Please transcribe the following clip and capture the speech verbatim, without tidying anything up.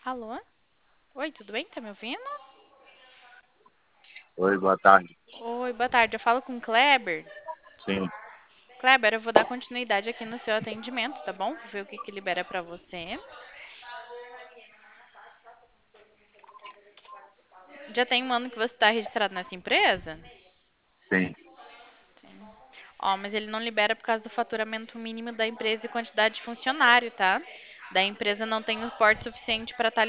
Alô? Oi, tudo bem? Tá me ouvindo? Oi, boa tarde. Oi, boa tarde. Eu falo com o Kleber. Sim, Kleber, eu vou dar continuidade aqui no seu atendimento, tá bom? Vou ver o que que libera pra você. Já tem um ano que você está registrado nessa empresa? sim. Ó, mas ele não libera por causa do faturamento mínimo da empresa e quantidade de funcionário, tá? Da empresa não tem o porte suficiente para estar